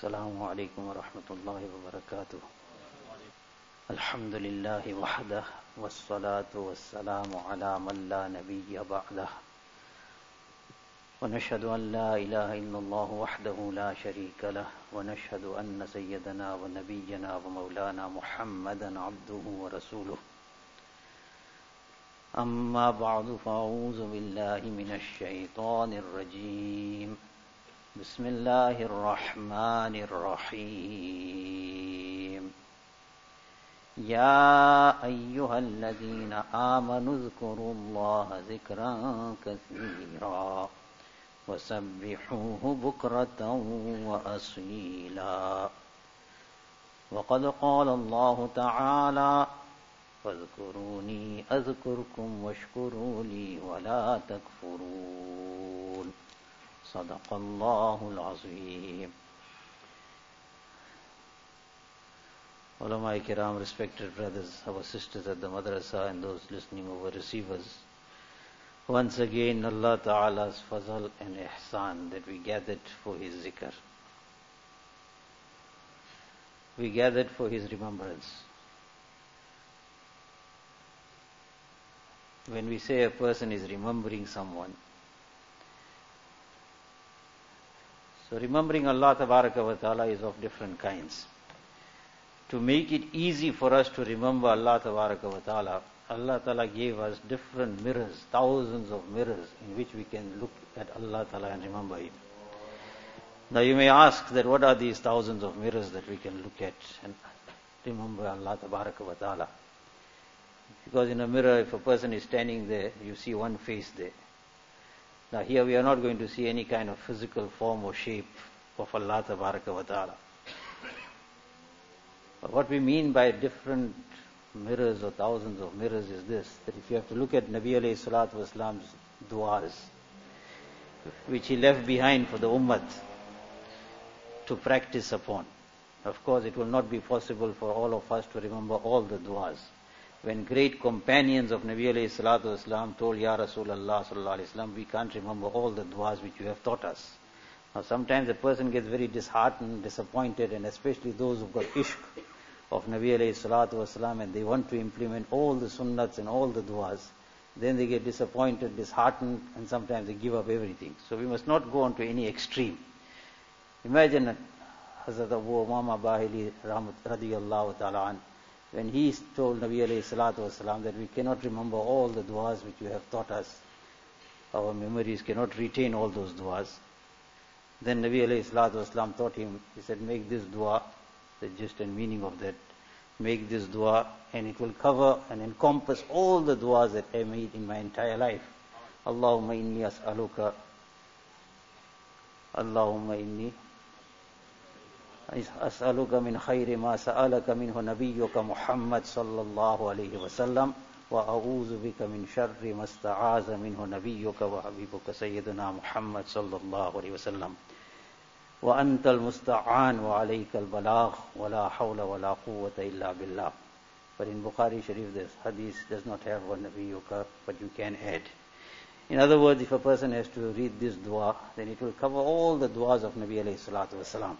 السلام عليكم ورحمة الله وبركاته. الحمد لله وحده والصلاة والسلام على من لا نبي بعده، ونشهد أن لا إله إلا الله وحده لا شريك له، ونشهد أن سيدنا ونبينا ومولانا محمدا عبده ورسوله. أما بعد، فأعوذ بالله من الشيطان الرجيم. بسم الله الرحمن الرحيم. يا أيها الذين آمنوا اذكروا الله ذكرا كثيرا وسبحوه بكرة وأصيلا. وقد قال الله تعالى: فاذكروني أذكركم واشكروا لي ولا تكفرون. صدق الله العظيم. Ulama Kiram, respected brothers, our sisters at the madrasa, and those listening over receivers, once again Allah Ta'ala's fazal and ihsan that we gathered for His zikr. We gathered for His remembrance. When we say a person is remembering someone, so remembering Allah Tabaraka wa Ta'ala is of different kinds. To make it easy for us to remember Allah Tabaraka wa Ta'ala, Allah Ta'ala gave us different mirrors, thousands of mirrors in which we can look at Allah Ta'ala and remember Him. Now you may ask that what are these thousands of mirrors that we can look at and remember Allah Tabaraka wa Ta'ala? Because in a mirror, if a person is standing there, you see one face there. Now here we are not going to see any kind of physical form or shape of Allah Tabaraka wa Ta'ala. But what we mean by different mirrors or thousands of mirrors is this, that if you have to look at Nabi alayhi salatu wasalam's du'as, which he left behind for the ummah to practice upon. Of course, it will not be possible for all of us to remember all the du'as. When great companions of Nabi alayhi salatu wasalam told, Ya Rasulullah sallallahu alayhi wasallam, we can't remember all the du'as which you have taught us. Now sometimes a person gets very disheartened, disappointed, and especially those who've got ishq of Nabi alayhi salatu wasalam and they want to implement all the sunnats and all the du'as, then they get disappointed, disheartened, and sometimes they give up everything. So we must not go on to any extreme. Imagine Hazrat Abu Umama Bahili radiyallahu ta'ala an, when he told Nabi alayhi salatu wasalam that we cannot remember all the du'as which you have taught us, our memories cannot retain all those du'as. Then Nabi alayhi salatu wasalam taught him, he said, make this dua, the gist and meaning of that, make this dua and it will cover and encompass all the duas that I made in my entire life. Allahumma inni as'aluka, Allahumma inni as'aluka min khayri ma sa'alaka minhu nabiyyuka Muhammad sallallahu alayhi wa sallam, wa a'udhu bika min sharri ma sta'aza minhu nabiyyuka wa habibuka sayyiduna Muhammad sallallahu alayhi wa sallam. Wa antal musta'an wa alayka al-balagh wa la hawla wa la quwwata illa billah. But in Bukhari Sharif, this hadith does not have one nabiyyuka, but you can add. In other words, if a person has to read this dua, then it will cover all the duas of Nabi alayhi salatu wasalam.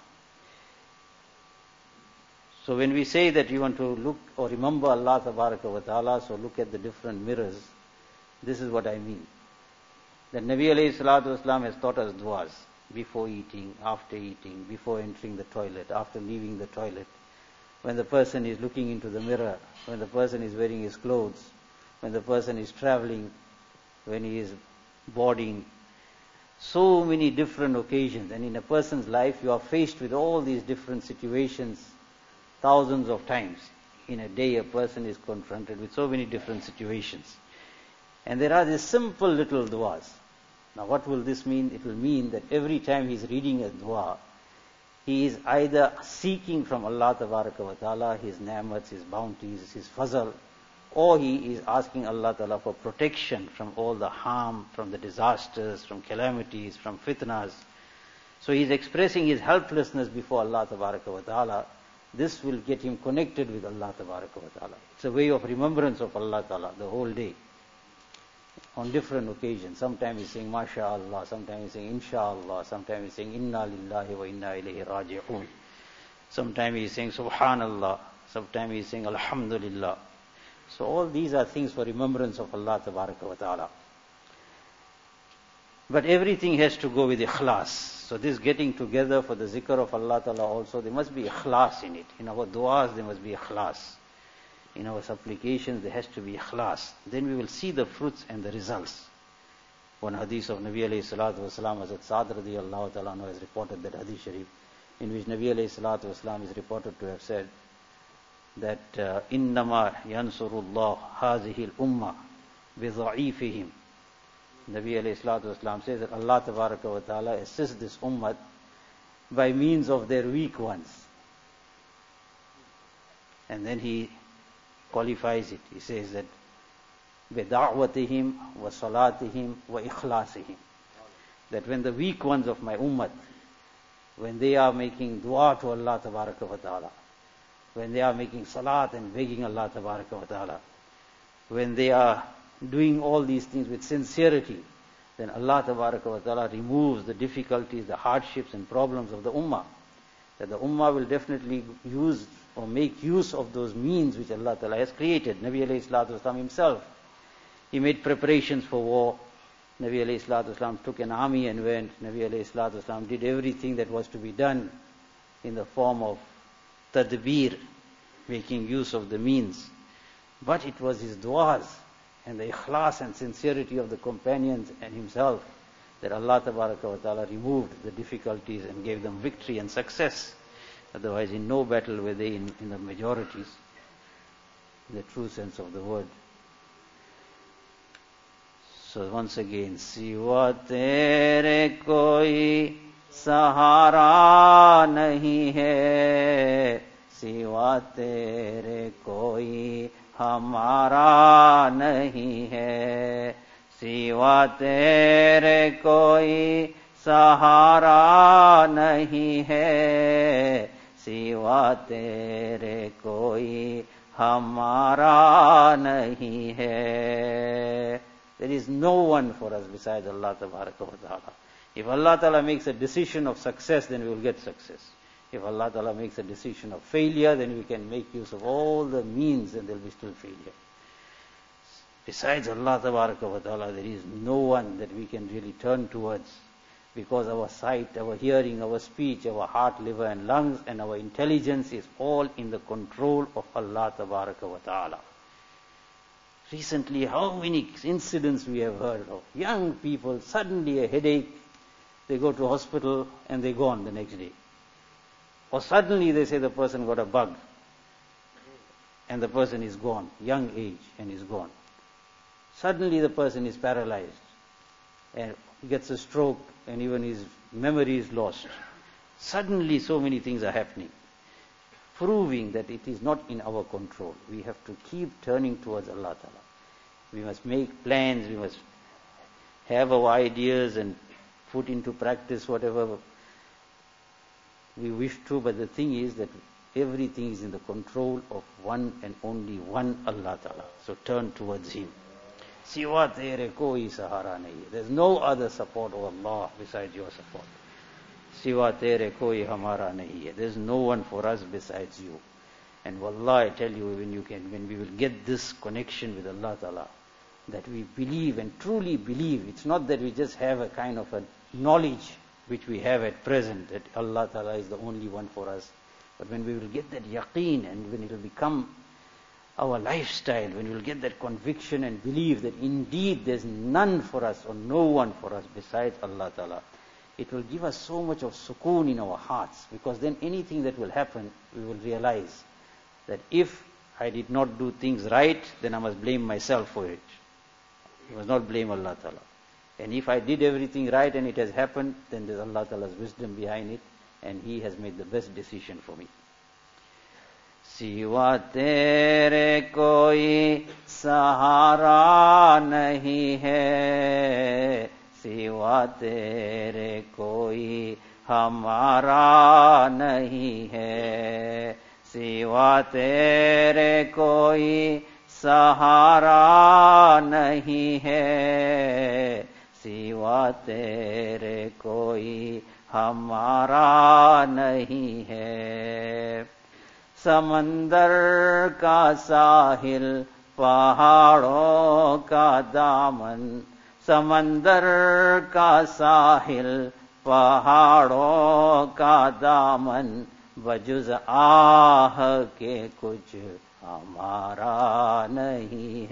So when we say that you want to look or remember Allah Tabaraka wa Ta'ala, so look at the different mirrors, this is what I mean. That Nabi alayhi salatu wasalam has taught us duas before eating, after eating, before entering the toilet, after leaving the toilet, when the person is looking into the mirror, when the person is wearing his clothes, when the person is traveling, when he is boarding. So many different occasions, and in a person's life you are faced with all these different situations thousands of times. In a day a person is confronted with so many different situations. And there are these simple little du'as. Now what will this mean? It will mean that every time he is reading a du'a, he is either seeking from Allah Tabaraka wa Ta'ala his ni'mats, his bounties, his fazal, or he is asking Allah Ta'ala for protection from all the harm, from the disasters, from calamities, from fitnas. So he is expressing his helplessness before Allah Tabaraka wa Ta'ala. This will get him connected with Allah Tabaraka wa Ta'ala. It's a way of remembrance of Allah Ta'ala the whole day. on different occasions. Sometimes he's saying MashaAllah, sometimes he's saying InshaAllah, sometimes he's saying Inna Lillahi wa Inna Ilayhi Raji'un. Sometimes he's saying Subhanallah, sometimes he's saying Alhamdulillah. So all these are things for remembrance of Allah Tabaraka wa Ta'ala. But everything has to go with ikhlas. So this getting together for the zikr of Allah Ta'ala also, there must be ikhlas in it. In our du'as there must be ikhlas. In our supplications there has to be ikhlas. Then we will see the fruits and the results. One hadith of Nabi alayhi salatu wasalam, Hazrat Sa'd radiyallahu ta'ala has reported that hadith sharif, in which Nabi alayhi salatu wasalam is reported to have said that innama yansurullah hazihil umma bi dha'ifihim. Nabi alayhi salatu wasalam says that Allah tabaraka wa ta'ala assists this ummah by means of their weak ones. And then he qualifies it. He says that بِدَعْوَتِهِمْ وَصَلَاتِهِمْ وَإِخْلَاصِهِمْ, that when the weak ones of my ummah, when they are making dua to Allah tabaraka wa ta'ala, when they are making salat and begging Allah tabaraka wa ta'ala, when they are doing all these things with sincerity, then Allah tabaraka wa ta'ala removes the difficulties, the hardships and problems of the ummah. That the ummah will definitely use or make use of those means which Allah ta'ala has created. Nabi alayhi salatu wasalam himself, he made preparations for war. Nabi alayhi salatu wasalam took an army and went. Nabi alayhi salatu wasalam did everything that was to be done in the form of tadbir, making use of the means. But it was his du'as and the ikhlas and sincerity of the companions and himself that Allah tabaraka wa ta'ala removed the difficulties and gave them victory and success. Otherwise in no battle were they in the majorities, in the true sense of the word. So once again, Siwa tere koi sahara nahi hai, Siwa tere koi hamara nahi hai, Siwa tere koi sahara nahi hai, Siwa tere koi hamara nahi hai. There is no one for us besides Allah Tabaraka wa Ta'ala. If Allah Ta'ala makes a decision of success, then we will get success. If Allah Ta'ala makes a decision of failure, then we can make use of all the means and there will be still failure. Besides Allah Tabaraka wa Ta'ala, there is no one that we can really turn towards, because our sight, our hearing, our speech, our heart, liver and lungs and our intelligence is all in the control of Allah Tabaraka wa Ta'ala. Recently, how many incidents we have heard of. Young people, suddenly a headache, they go to hospital and they're gone the next day. Or suddenly they say the person got a bug and the person is gone, young age and is gone. Suddenly the person is paralyzed and gets a stroke and even his memory is lost. Suddenly so many things are happening, proving that it is not in our control. We have to keep turning towards Allah Ta'ala. We must make plans, we must have our ideas and put into practice whatever we wish to, but the thing is that everything is in the control of one and only one Allah Ta'ala. So turn towards Him. Siwa tere koi sahara nahi. There's no other support of Allah besides your support. Siwa tere koi hamara nahi. There's no one for us besides you. And wallah, I tell you, when we will get this connection with Allah Ta'ala, that we believe and truly believe, it's not that we just have a kind of a knowledge which we have at present, that Allah Ta'ala is the only one for us. But when we will get that yaqeen and when it will become our lifestyle, when we will get that conviction and believe that indeed there's none for us or no one for us besides Allah Ta'ala, it will give us so much of sukoon in our hearts, because then anything that will happen, we will realize that if I did not do things right, then I must blame myself for it. I must not blame Allah Ta'ala. And if I did everything right and it has happened, then there's Allah Ta'ala's wisdom behind it, and He has made the best decision for me. Siwa tere koi sahara nahi hai, Siwa tere koi hamara nahi hai, Siwa tere koi सहारा नहीं है, सिवा तेरे कोई हमारा नहीं है। समंदर का साहिल पहाड़ों का दामन, समंदर का साहिल पहाड़ों का दामन, बजुज आह के कुछ हमारा नहीं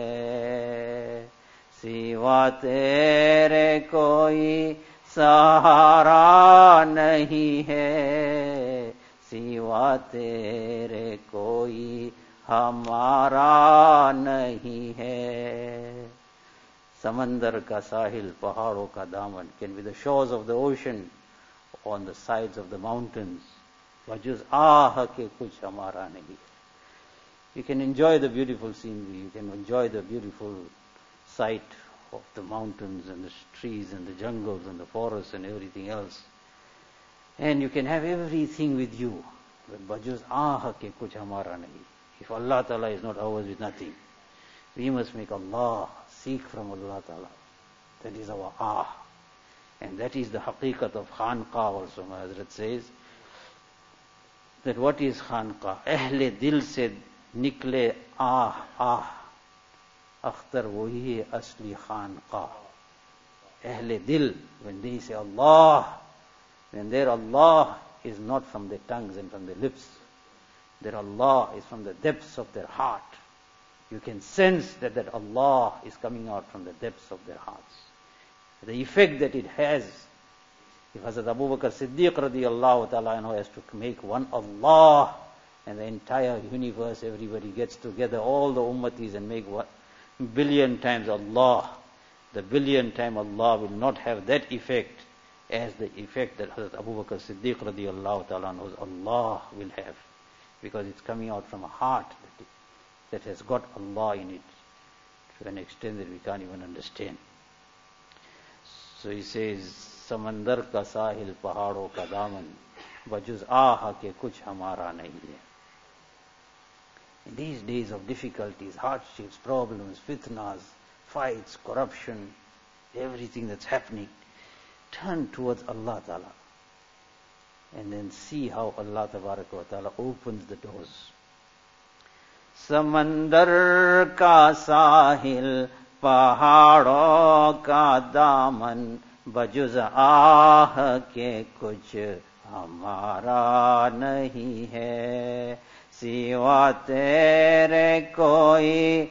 है। सिवा तेरे कोई सहारा नहीं है, सिवा तेरे कोई हमारा नहीं है। समंदर का साहिल पहाड़ों का दामन can be the shores of the ocean, on the sides of the mountains. वजुज़ आह के कुछ हमारा नहीं। You can enjoy the beautiful scenery, you can enjoy the beautiful sight of the mountains and the trees and the jungles and the forests and everything else. And you can have everything with you. But bajuz ah ke kuch hamara nahi. If Allah Ta'ala is not ours with nothing, we must make Allah, seek from Allah Ta'ala. That is our ah. And that is the haqiqat of Khanqa also. My Hazrat says that what is Khanqa? Ahle dil se nikle ah. Akhtar wahi hai asli Khanqa. Ahle dil, when they say Allah, then their Allah is not from their tongues and from their lips. Their Allah is from the depths of their heart. You can sense that Allah is coming out from the depths of their hearts. The effect that it has, if Hazrat Abu Bakr Siddiq radiyallahu ta'ala anhu has to make one Allah, and the entire universe, everybody gets together, all the ummatis, and make 1 billion times Allah, the billion time Allah will not have that effect as the effect that Hazrat Abu Bakr Siddiq radiyallahu ta'ala anhu's Allah will have, because it's coming out from a heart that has got Allah in it to an extent that we can't even understand. So he says, समंदर का साहिल पहाड़ों का दामन, बजुज आह के कुछ हमारा नहीं है. In these days of difficulties, hardships, problems, fitnas, fights, corruption, everything that's happening, turn towards Allah Ta'ala and then see how Allah Ta'ala opens the doors. समंदर का साहिल पहाड़ों का दामन, बजुज आह के कुछ हमारा नहीं है. सिवा तेरे कोई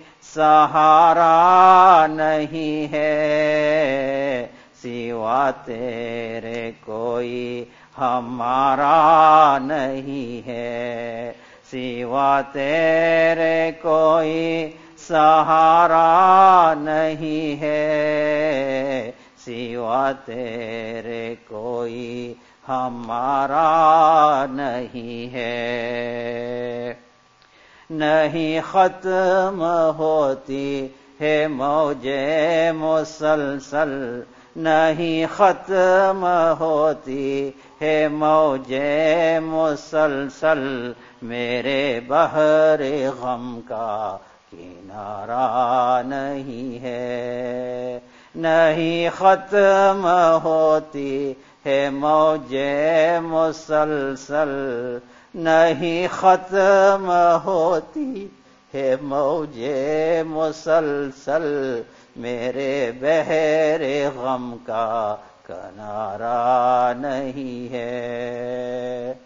सहारा नहीं है, सिवा तेरे कोई हमारा नहीं है. सिवा तेरे कोई सहारा नहीं है, सिवा तेरे कोई हमारा नहीं है. नहीं खत्म होती है मौजे मुसलसल, नहीं खत्म होती है मौजे मुसलसल, मेरे बहरे गम का किनारा नहीं है. नहीं खत्म होती है मौजे मुसलसल, नहीं खत्म होती है मौजे मुसलसल, मेरे बहरे गम का किनारा नहीं है.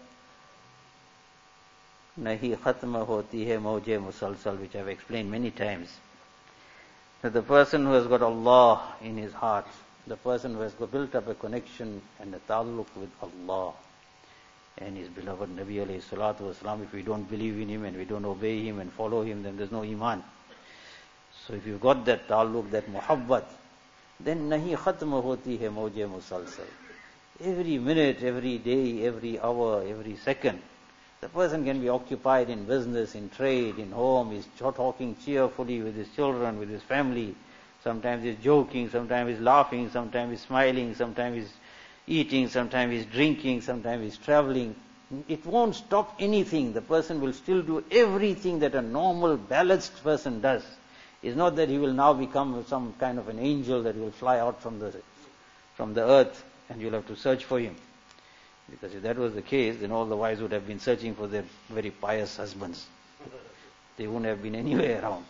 नहीं खत्म होती है मौजे मुसलसल, which I have explained many times. That the person who has got Allah in his heart, the person who has built up a connection and a ta'alluq with Allah and his beloved Nabi alayhi salatu wasalam, if we don't believe in him and we don't obey him and follow him, then there's no iman. So if you've got that ta'alluq, that muhabbat, then nahi khatm hoti hai mawje musalsal. Every minute, every day, every hour, every second, the person can be occupied in business, in trade, in home, he's talking cheerfully with his children, with his family. Sometimes he's joking, sometimes he's laughing, sometimes he's smiling, sometimes he's eating, sometimes he's drinking, sometimes he's traveling. it won't stop anything. The person will still do everything that a normal, balanced person does. It's not that he will now become some kind of an angel that will fly out from the earth and you'll have to search for him. Because if that was the case, then all the wives would have been searching for their very pious husbands. They wouldn't have been anywhere around.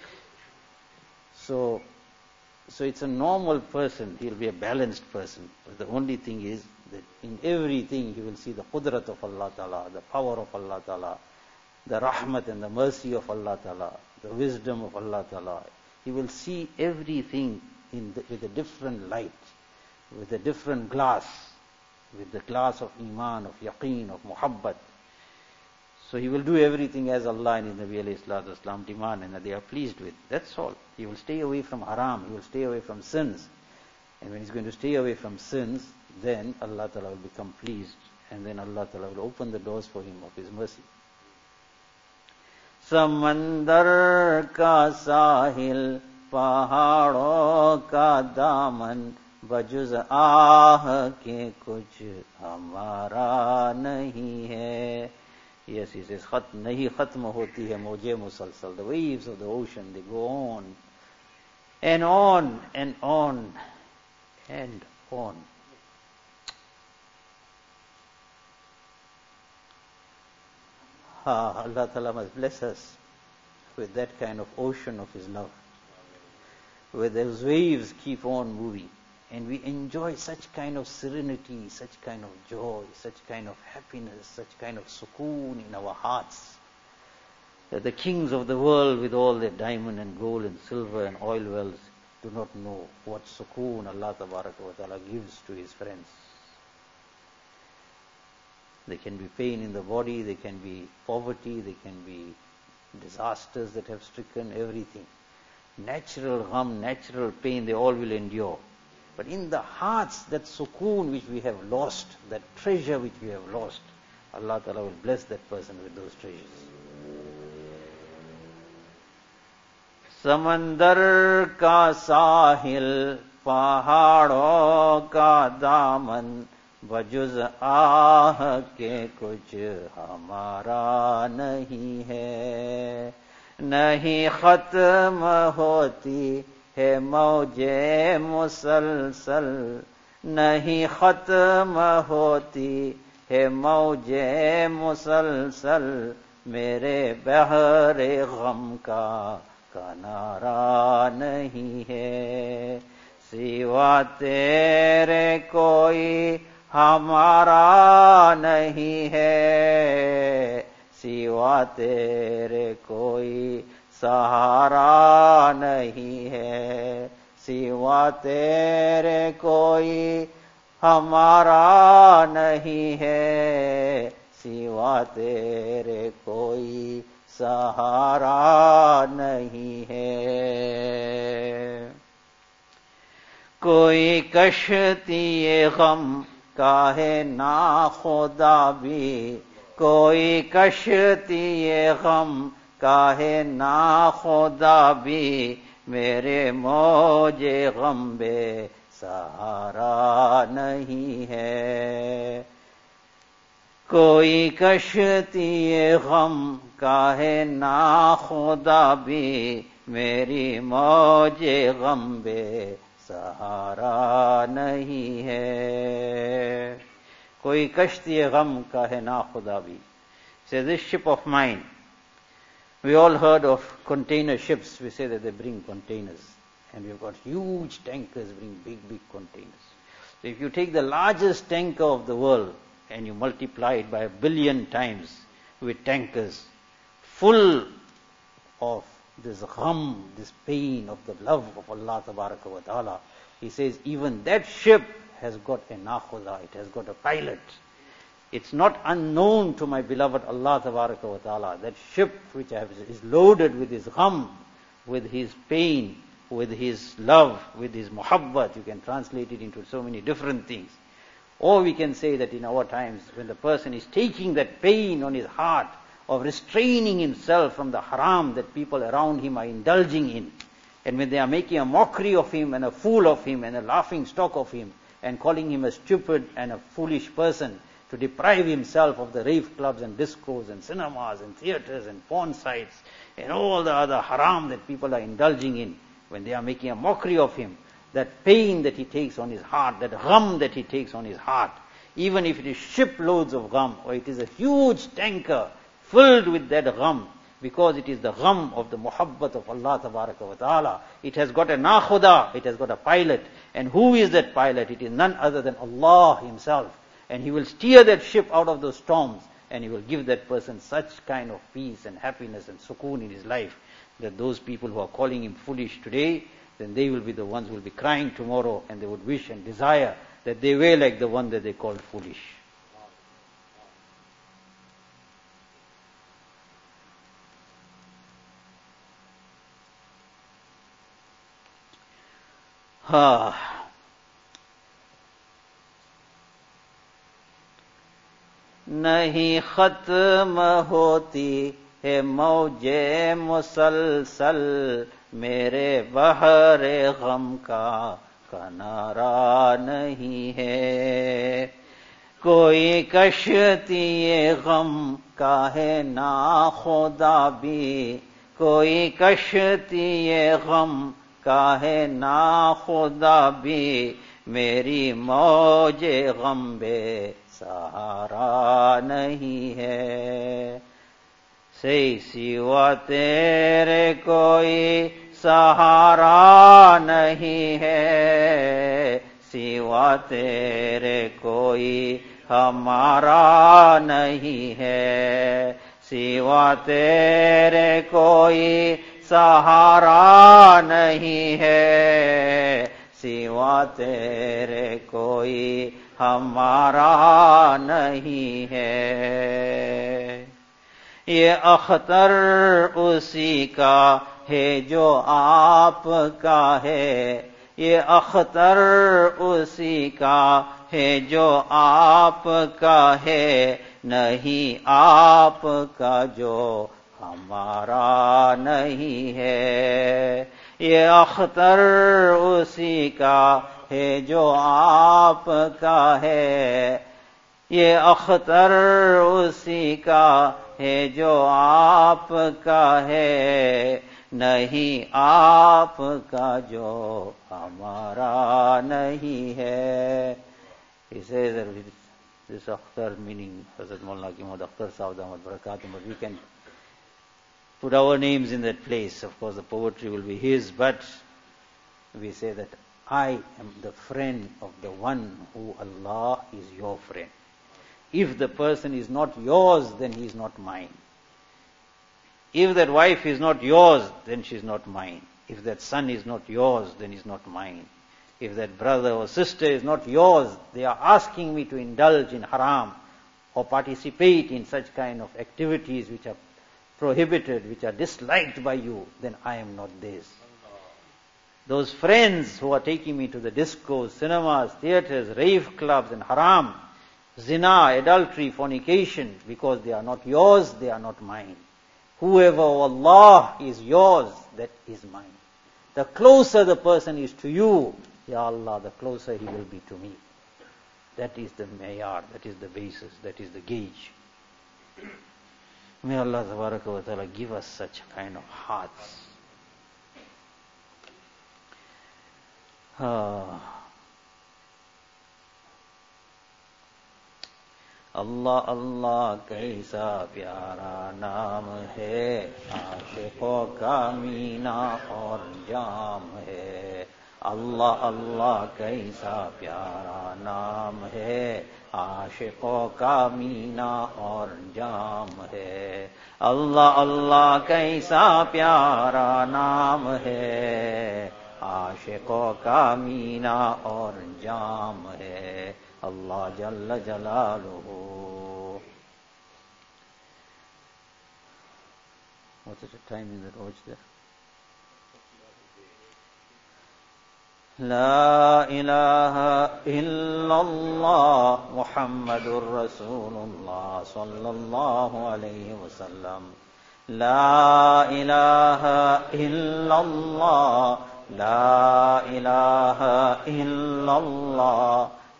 So it's a normal person. He'll be a balanced person. But the only thing is that in everything he will see the qudrat of Allah Ta'ala, the power of Allah Ta'ala, the rahmat and the mercy of Allah Ta'ala, the wisdom of Allah Ta'ala. He will see everything with a different light, with a different glass, with the glass of iman, of yaqeen, of muhabbat. So he will do everything as Allah and His Nabi alayhi salatu wasalam demand and that they are pleased with. That's all. He will stay away from haram. He will stay away from sins. And when he's going to stay away from sins, then Allah Ta'ala will become pleased. And then Allah Ta'ala will open the doors for him of His mercy. Samandar ka sahil, pahadon ka daman, bajuz ah ke kuch hamara nahi hai. Yes, he says, nahi khatm hoti hai moje musalsal. The waves of the ocean, they go on and on and on and on. Allah Ta'ala must bless us with that kind of ocean of His love, where those waves keep on moving. And we enjoy such kind of serenity, such kind of joy, such kind of happiness, such kind of sukoon in our hearts, that the kings of the world with all their diamond and gold and silver and oil wells do not know what sukoon Allah Ta'ala gives to His friends. There can be pain in the body, there can be poverty, there can be disasters that have stricken everything. Natural harm, natural pain, they all will endure. But in the hearts, that sukoon which we have lost, that treasure which we have lost, Allah Ta'ala will bless that person with those treasures. Samandar ka sahil, pahadon ka daman, bajuz ah ke kuch hamara nahi hai. Nahi khatm hoti है मौजे मुसलसल, नहीं खत्म होती है मौजे मुसलसल, मेरे बहरे गम का किनारा नहीं है, सिवा तेरे कोई हमारा नहीं है, सिवा तेरे कोई सहारा नहीं है, सिवा तेरे कोई हमारा नहीं है, सिवा तेरे कोई सहारा नहीं है. कोई कश्ती गम का है ना खुदा भी, कोई कश्ती गम काहे ना खुदा भी, मेरे मौजे गम बे सहारा नहीं है. कोई कश्ती गम काहे ना खुदा भी, मेरी मौजे गम बे सहारा नहीं है. कोई कश्ती गम काहे ना खुदा भी. Says this ship of mine. We all heard of container ships. We say that they bring containers. And we've got huge tankers bring big containers. So if you take the largest tanker of the world and you multiply it by 1 billion times with tankers full of this gham, this pain of the love of Allah Tabaraka wa Ta'ala, he says even that ship has got a nakhuda, it has got a pilot. It's not unknown to my beloved Allah Tabaraka wa Ta'ala. That ship which is loaded with His gham, with His pain, with His love, with His muhabbat. You can translate it into so many different things. Or we can say that in our times, when the person is taking that pain on his heart of restraining himself from the haram that people around him are indulging in, and when they are making a mockery of him and a fool of him and a laughing stock of him and calling him a stupid and a foolish person, to deprive himself of the rave clubs and discos and cinemas and theaters and porn sites and all the other haram that people are indulging in, when they are making a mockery of him, that pain that he takes on his heart, that gham that he takes on his heart, even if it is shiploads of gham, or it is a huge tanker filled with that gham, because it is the gham of the muhabbat of Allah Tabaraka wa Ta'ala. It has got a nakhuda, it has got a pilot. And who is that pilot? It is none other than Allah Himself. And He will steer that ship out of those storms, and He will give that person such kind of peace and happiness and sukoon in his life, that those people who are calling him foolish today, then they will be the ones who will be crying tomorrow, and they would wish and desire that they were like the one that they called foolish. नहीं खत्म होती है मौजे मुसलसल, मेरे बहरे गम का किनारा नहीं है। कोई कश्ती गम का है ना खुदा भी, कोई कश्ती गम का है ना खुदा भी, मेरी मौजे गम बे सहारा नहीं है। से सिवा तेरे कोई सहारा नहीं है, सिवा तेरे कोई हमारा नहीं है, सिवा तेरे कोई सहारा नहीं है, सिवा तेरे कोई हमारा नहीं है। ये अख्तर उसी का है जो आपका है, ये अख्तर उसी का है जो आपका है, नहीं आपका जो हमारा नहीं है। ये अख्तर उसी का है जो आपका है, ये अख्तर उसी का है जो आपका है, नहीं आपका जो हमारा नहीं है। He says that with this Akhtar meaning, Hazrat Maulana Mahmud Akhtar Sahib Ahmad Barakatuh, but we can put our names in that place. Of course the poetry will be his, but we say that I am the friend of the one who Allah is your friend. If the person is not yours, then he is not mine. If that wife is not yours, then she is not mine. If that son is not yours, then he is not mine. If that brother or sister is not yours, they are asking me to indulge in haram or participate in such kind of activities which are prohibited, which are disliked by you, then I am not theirs. Those friends who are taking me to the discos, cinemas, theaters, rave clubs and haram, zina, adultery, fornication, because they are not yours, they are not mine. Whoever Allah is yours, that is mine. The closer the person is to you, Ya Allah, the closer he will be to me. That is the mayar, that is the basis, that is the gauge. May Allah Tabaraka wa Ta'ala give us such kind of hearts. अल्लाह अल्लाह कैसा प्यारा नाम है, आशिकों का मीना और जाम है। अल्लाह अल्लाह कैसा प्यारा नाम है, आशिकों का मीना और जाम है। अल्लाह अल्लाह कैसा प्यारा नाम है, आशिकों का मीना और जाम है। Allah Jalla Jalaluhu. What's the time in that watch there? La ilaha illallah Muhammadur Rasulullah sallallahu alayhi wa sallam. La ilaha illallah, la ilaha illallah,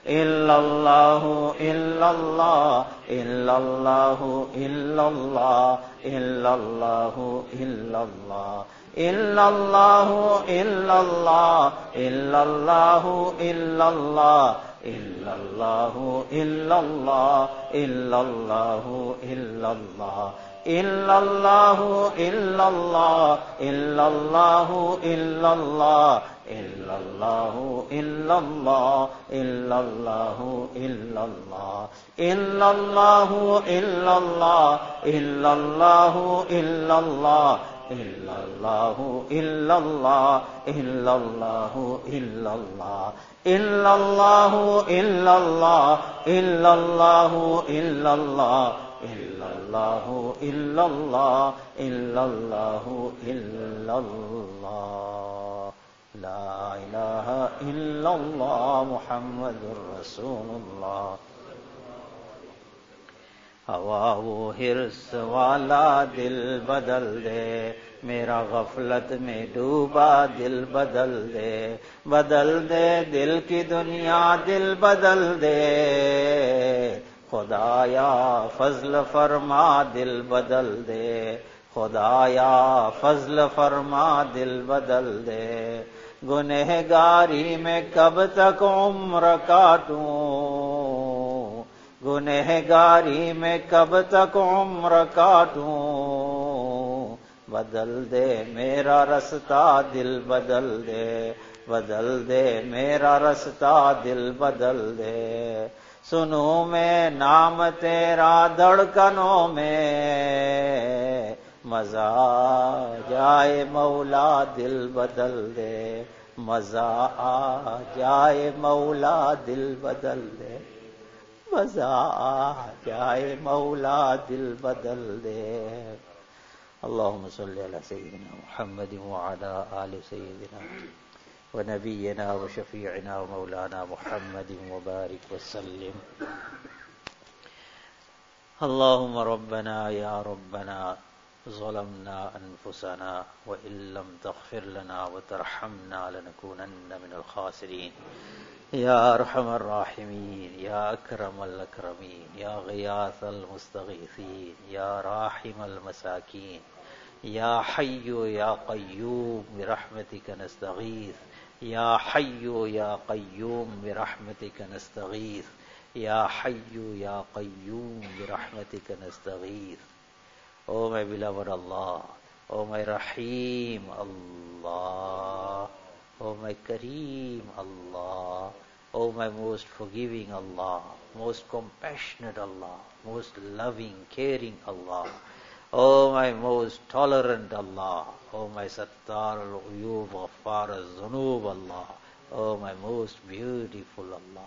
illallahu, illallah, illallahu, illallah, illallahu, illallah. Illallahu, illallah, illallahu, illallah, illallahu, illallah, illallahu, illallah. Illallahu, illallah, illallahu, illallah, illallahu, illallah, illallahu, illallah. Illallahu, illallah, illallahu, illallah, illallahu, illallah, illallahu, illallah. Illallahu, illallah, illallahu, illallah, illallahu, illallah, illallahu, illallah. La ilaha illallah Muhammadur Rasulullah. हवा वो हिर्स वाला दिल बदल दे, मेरा गफलत में डूबा दिल बदल दे, बदल दे दिल की दुनिया दिल बदल दे, खुदाया फजल फरमा दिल बदल दे, खुदाया फजल फरमा दिल बदल दे। गुनहगारी में कब तक उम्र काटूं, गुनहगारी में कब तक उम्र काटूं, बदल दे मेरा रास्ता दिल बदल दे, बदल दे मेरा रास्ता दिल बदल दे। सुनूं मैं नाम तेरा धड़कनों में, मजा आ जाए मौला दिल बदल दे, मजा आ जाए मौला दिल बदल दे, मजा आ जाए मौला दिल बदल दे। अल्लाहुम्मा सल्ली अला सय्यिदिना मुहम्मद व अला आलि सय्यिदिना व नबिय्यिना व शफीअना व मौलाना मुहम्मद व बारिक व सल्लिम। अल्लाहुम्मा रब्बना या रब्बना ज़लमना अनफुसना व इल्लम तग़फिर लना व तरहमना लनकूनन्ना मिनल खासिरीन। या अरहमर राहिमीन, या अकरमल अकरमीन, या ग़ियासल मुस्तग़ीसीन, या राहिमल मसाकीन, या हय्यु या क़य्यूम बिरहमतिका नस्तगीस, या हय्यु या क़य्यूम बिरहमतिका नस्तगीस, या हय्यु या Qayyum बिरहमतिका नस्तगीस। O my beloved Allah, O my Rahim Allah, O my Kareem Allah, O my most forgiving Allah, most compassionate Allah, most loving, caring Allah, O my most tolerant Allah, O my Sattar al-Uyub Ghaffar al-Zunub Allah, O my most beautiful Allah.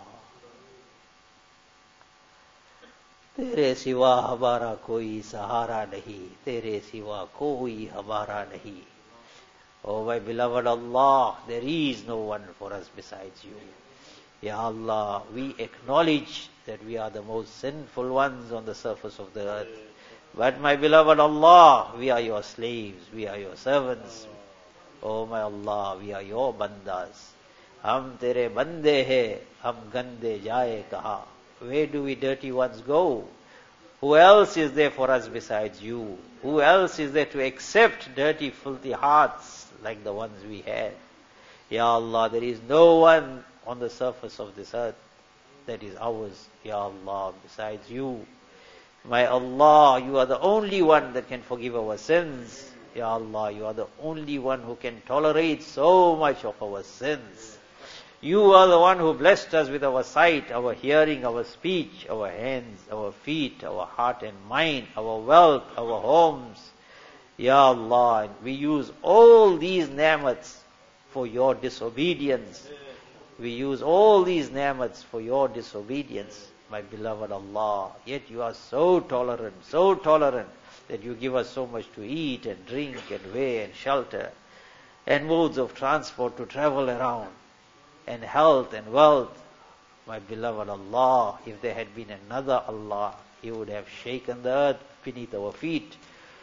तेरे सिवा हमारा कोई सहारा नहीं, तेरे सिवा कोई हमारा नहीं। Oh my beloved Allah, there is no one for us besides you. Ya Allah, we acknowledge that we are the most sinful ones on the surface of the earth. But my beloved Allah, we are your slaves, we are your servants. Oh my Allah, we are your bandas. Hum tere bande hai, hum gande jaye kaha. Where do we dirty ones go? Who else is there for us besides you? Who else is there to accept dirty, filthy hearts like the ones we had? Ya Allah, there is no one on the surface of this earth that is ours, Ya Allah, besides you. My Allah, you are the only one that can forgive our sins. Ya Allah, you are the only one who can tolerate so much of our sins. You are the one who blessed us with our sight, our hearing, our speech, our hands, our feet, our heart and mind, our wealth, our homes. Ya Allah, we use all these ni'mats for your disobedience. We use all these ni'mats for your disobedience, my beloved Allah. Yet you are so tolerant that you give us so much to eat and drink and wear and shelter and modes of transport to travel around, and health and wealth. My beloved Allah, if there had been another Allah, He would have shaken the earth beneath our feet.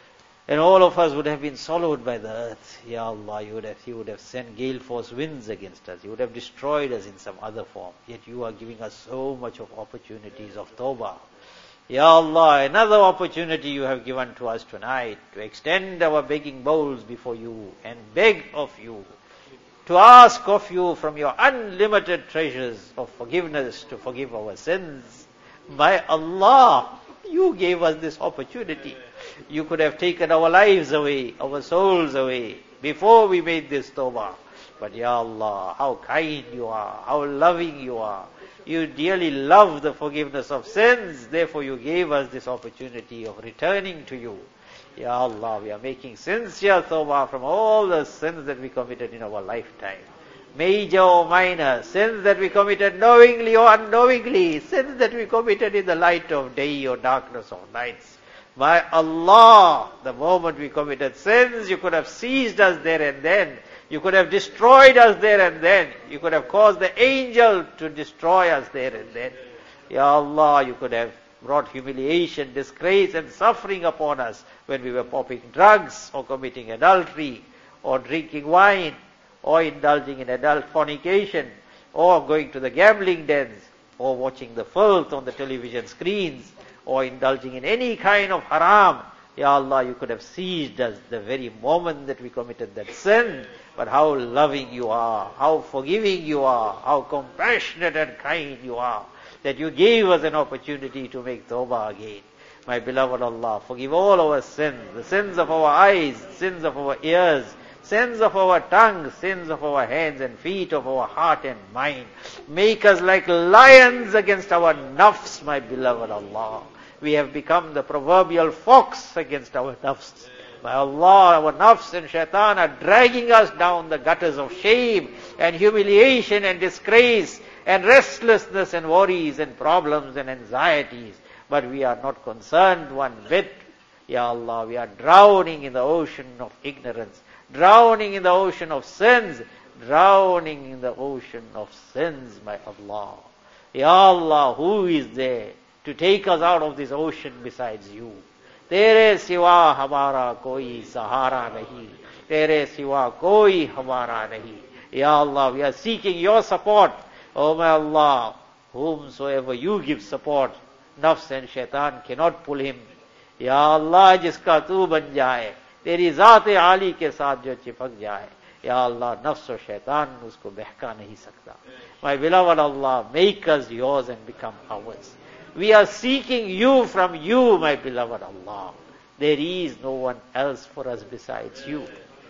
And all of us would have been swallowed by the earth. Ya Allah, you would have sent gale force winds against us. You would have destroyed us in some other form. Yet you are giving us so much of opportunities of tawbah. Ya Allah, another opportunity you have given to us tonight to extend our begging bowls before you and beg of you, to ask of you from your unlimited treasures of forgiveness to forgive our sins. My Allah, you gave us this opportunity. You could have taken our lives away, our souls away, before we made this tawbah. But Ya Allah, how kind you are, how loving you are. You dearly love the forgiveness of sins, therefore you gave us this opportunity of returning to you. Ya Allah, we are making sincere tawbah from all the sins that we committed in our lifetime. Major or minor, sins that we committed knowingly or unknowingly, sins that we committed in the light of day or darkness of nights. My Allah, the moment we committed sins, you could have seized us there and then. You could have destroyed us there and then. You could have caused the angel to destroy us there and then. Ya Allah, you could have brought humiliation, disgrace and suffering upon us when we were popping drugs or committing adultery or drinking wine or indulging in adult fornication or going to the gambling dens or watching the filth on the television screens or indulging in any kind of haram. Ya Allah, you could have seized us the very moment that we committed that sin. But how loving you are, how forgiving you are, how compassionate and kind you are, that you gave us an opportunity to make tawbah again. My beloved Allah, forgive all our sins, the sins of our eyes, sins of our ears, sins of our tongue, sins of our hands and feet, of our heart and mind. Make us like lions against our nafs, my beloved Allah. We have become the proverbial fox against our nafs. My Allah, our nafs and shaitan are dragging us down the gutters of shame and humiliation and disgrace and restlessness and worries and problems and anxieties. But we are not concerned one bit. Ya Allah, we are drowning in the ocean of ignorance, drowning in the ocean of sins, drowning in the ocean of sins, my Allah. Ya Allah, who is there to take us out of this ocean besides you? तेरे सिवा हमारा कोई सहारा नहीं, तेरे सिवा कोई हमारा नहीं. Ya Allah, we are seeking your support. Oh my Allah, whomsoever you give support, nafs and shaitan cannot pull him. Ya Allah, जिसका तू बन जाए, तेरी ज़ात आली के साथ जो चिपक जाए, Ya Allah, nafs और shaitan उसको बहका नहीं सकता. My beloved Allah, make us yours and become ours. We are seeking you from you, my beloved Allah. There is no one else for us besides you.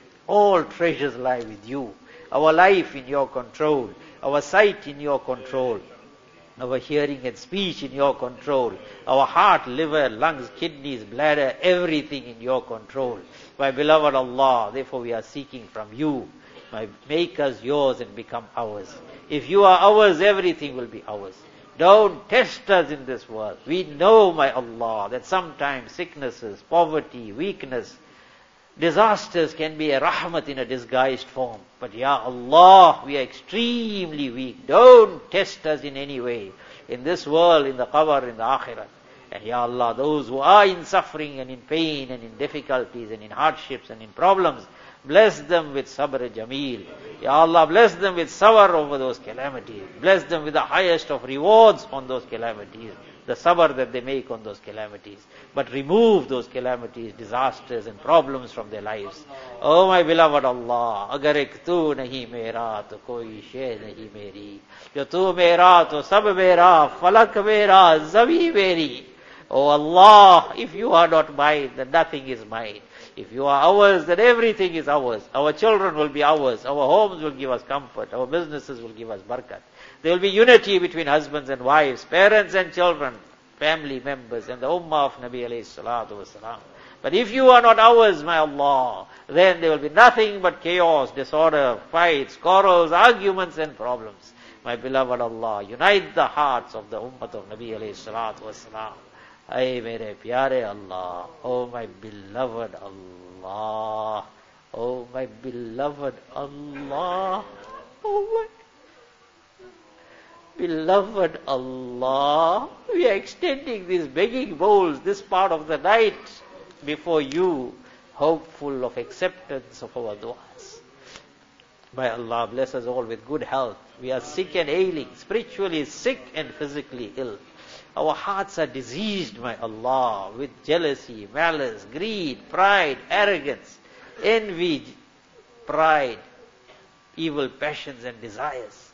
All treasures lie with you. Our life in your control, our sight in your control, our hearing and speech in your control, our heart, liver, lungs, kidneys, bladder, everything in your control. My beloved Allah, therefore we are seeking from you. Make us yours and become ours. If you are ours, everything will be ours. Don't test us in this world. We know, my Allah, that sometimes sicknesses, poverty, weakness, disasters can be a rahmat in a disguised form. But Ya Allah, we are extremely weak. Don't test us in any way. In this world, in the qabr, in the akhirah. And Ya Allah, those who are in suffering and in pain and in difficulties and in hardships and in problems, bless them with sabr jameel. Ya Allah, bless them with sabr over those calamities. Bless them with the highest of rewards on those calamities. The sabr that they make on those calamities. But remove those calamities, disasters and problems from their lives. Oh my beloved Allah, agar ek tu nahi mera to koi shay nahi meri. Jo tu mera to sab mera, falak mera, zavi meri. Oh Allah, if you are not mine, then nothing is mine. If you are ours, then everything is ours. Our children will be ours. Our homes will give us comfort. Our businesses will give us barakat. There will be unity between husbands and wives, parents and children, family members, and the ummah of Nabi alayhi salatu wasalam. But if you are not ours, my Allah, then there will be nothing but chaos, disorder, fights, quarrels, arguments and problems. My beloved Allah, unite the hearts of the ummah of Nabi alayhi salatu wasalam. Ay mere pyare Allah, oh my beloved Allah, oh my beloved Allah, oh my beloved Allah, we are extending these begging bowls this part of the night before you. hopeful of acceptance of our du'as. May Allah bless us all with good health. We are sick and ailing, spiritually sick and physically ill. Our hearts are diseased, my Allah, with jealousy, malice, greed, pride, arrogance, envy, pride, evil passions and desires.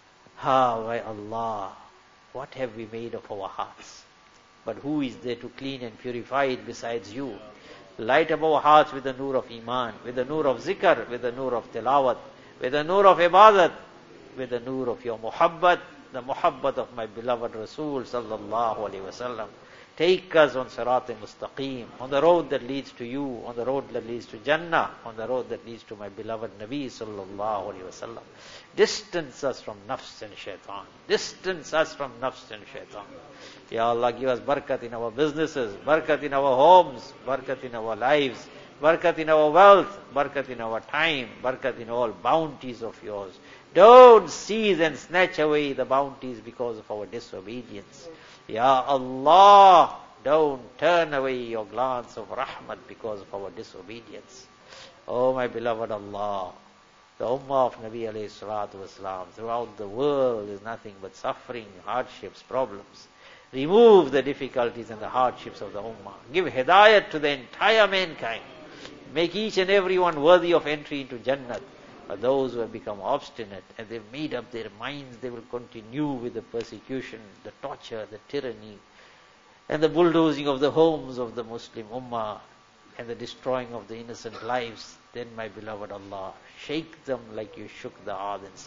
My Allah, what have we made of our hearts? But who is there to clean and purify it besides you? Light up our hearts with the nur of Iman, with the nur of zikr, with the nur of tilawat, with the nur of ibadat, with the nur of your muhabbat, the muhabbat of my beloved Rasul sallallahu alaihi wasallam. Take us on Sirat al-Mustaqim, on the road that leads to you, on the road that leads to Jannah, on the road that leads to my beloved Nabi sallallahu alaihi wasallam. Distance us from nafs and shaitan. Distance us from nafs and shaitan. Ya Allah, give us barakat in our businesses, barakat in our homes, barakat in our lives, barakat in our wealth, barakat in our time, barakat in all bounties of yours. Don't seize and snatch away the bounties because of our disobedience. Ya Allah, don't turn away your glance of rahmat because of our disobedience. Oh my beloved Allah, the ummah of Nabi alayhi salatu wasalam throughout the world is nothing but suffering, hardships, problems. Remove the difficulties and the hardships of the ummah. Give hidayat to the entire mankind. Make each and every one worthy of entry into Jannat. But those who have become obstinate and they've made up their minds, they will continue with the persecution, the torture, the tyranny, and the bulldozing of the homes of the Muslim Ummah, and the destroying of the innocent lives. Then, my beloved Allah, shake them like you shook the Ad and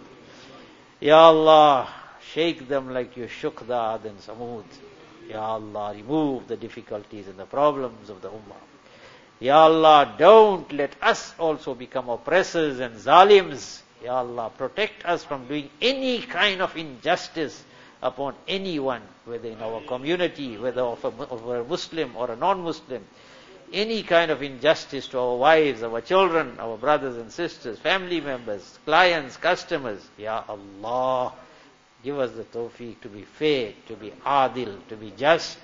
Samud. Ya Allah, shake them like you shook the Ad and Samud. Ya Allah, remove the difficulties and the problems of the Ummah. Ya Allah, don't let us also become oppressors and zalims. Ya Allah, protect us from doing any kind of injustice upon anyone, whether in our community, whether of a Muslim or a non-Muslim. Any kind of injustice to our wives, our children, our brothers and sisters, family members, clients, customers. Ya Allah, give us the tawfiq to be fair, to be adil, to be just,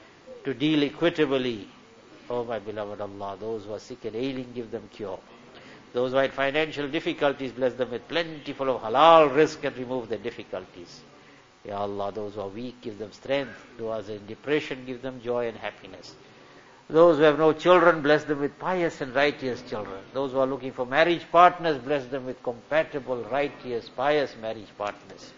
to deal equitably. Oh my beloved Allah, those who are sick and ailing, give them cure. Those who had financial difficulties, bless them with plentiful of halal rizq and remove their difficulties. Ya Allah, those who are weak, give them strength. Those who are in depression, give them joy and happiness. Those who have no children, bless them with pious and righteous children. Those who are looking for marriage partners, bless them with compatible, righteous, pious marriage partners.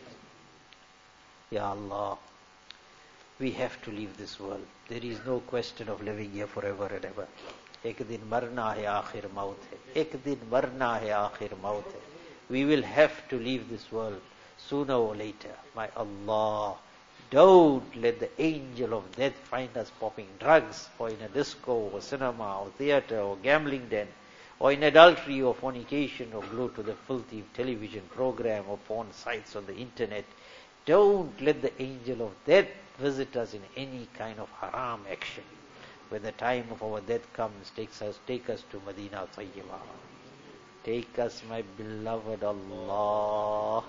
Ya Allah, we have to leave this world. There is no question of living here forever and ever. Ek din marna hai, aakhir maut hai. Ek din marna hai, aakhir maut hai. We will have to leave this world sooner or later. My Allah, don't let the angel of death find us popping drugs, or in a disco, or cinema, or theater, or gambling den, or in adultery, or fornication, or glued to the filthy television program, or porn sites on the internet. Don't let the angel of death visit us in any kind of haram action. When the time of our death comes, take us to Medina Tayyibah. Take us, my beloved Allah,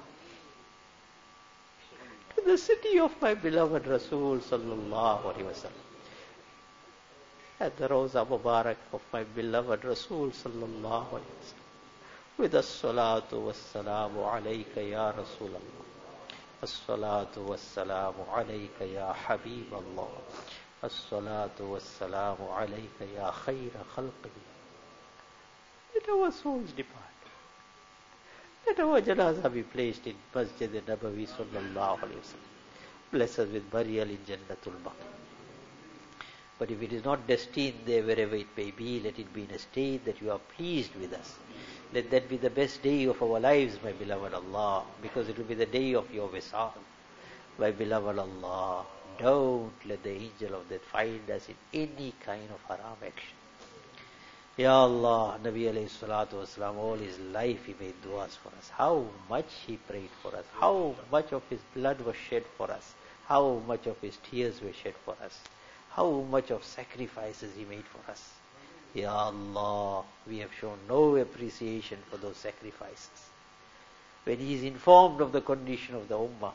to the city of my beloved Rasul sallallahu alaihi wasallam, at the Rawza Mubarak of my beloved Rasul sallallahu alaihi wasallam, with as-salatu was-salamu alayka ya Rasulallah. الصلاة والسلام عليك يا حبيب الله الصلاة والسلام عليك يا خير خلق الله. Let our souls depart. Let our janazah be placed in Masjid Nabawi sallallahu alayhi wa sallam. Bless us with burial in Jannatul Baqi. But if it is not destined there, wherever it may be, let it be in a state that you are pleased with us. Let that be the best day of our lives, my beloved Allah, because it will be the day of your Wisal. My beloved Allah, don't let the angel of death find us in any kind of haram action. Ya Allah, Nabi alayhi salatu wasalam, all his life he made du'as for us. How much he prayed for us. How much of his blood was shed for us. How much of his tears were shed for us. How much of sacrifices he made for us. Ya Allah, we have shown no appreciation for those sacrifices. When he is informed of the condition of the ummah,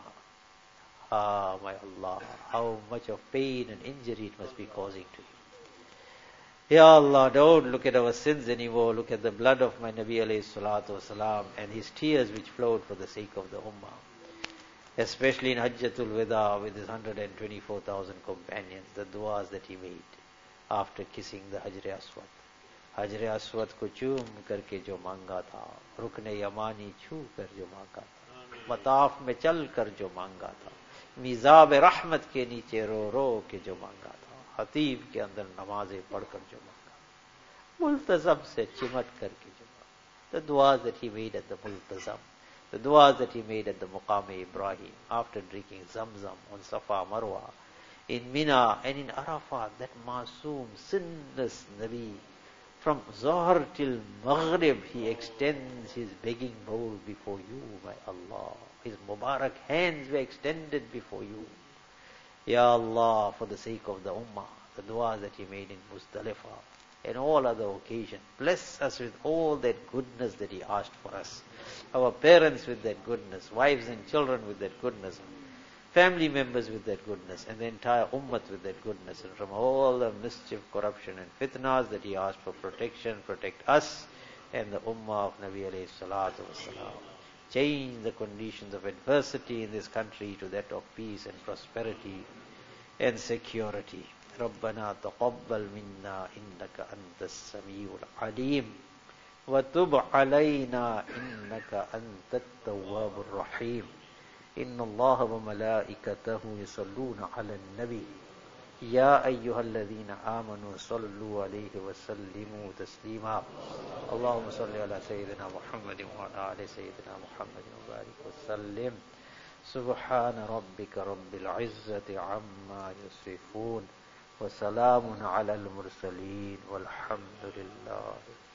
my Allah, how much of pain and injury it must be causing to you. Ya Allah, don't look at our sins anymore. Look at the blood of my Nabi alayhi salatu wasalam and his tears which flowed for the sake of the Ummah. Especially in Hajjatul Wada with his 124,000 companions, the du'as that he made after kissing the Hajr Aswad. Hajr Aswad ko choom karke jo manga tha, rukne yamani chhu kar jo manga tha, mataf mein chal kar jo manga tha, mizab rahmat ke niche ro ro ke jo manga tha, hatib ke andar namaze padh kar jo manga, multazam se chimat karke jo manga. The du'as that he made at the multazam, the du'as that he made at the Muqam Ibrahim after drinking Zamzam on Safa Marwa, in Mina and in Arafat, that masoom, sinless Nabi, from Zohar till Maghrib, he extends his begging bowl before you, my Allah. His Mubarak hands were extended before you. Ya Allah, for the sake of the Ummah, the du'as that he made in Muzdalifah and all other occasions, bless us with all that goodness that he asked for us. Our parents with that goodness, wives and children with that goodness, family members with that goodness, and the entire ummah with that goodness, and from all the mischief, corruption and fitnas that he asked for protection, protect us and the ummah of Nabi alayhi salatu wasalam. Change the conditions of adversity in this country to that of peace and prosperity and security. ربنا تقبل منا إنك أنت السميع العليم وتب علينا إنك أنت التواب الرحيم إن الله وملائكته يصلون على النبي يا أيها الذين آمنوا صلوا عليه وسلموا تسليما اللهم صل على سيدنا محمد وعلى آل سيدنا محمد وبارك وسلم سبحان ربك رب العزة عما يصفون وسلام على المرسلين والحمد لله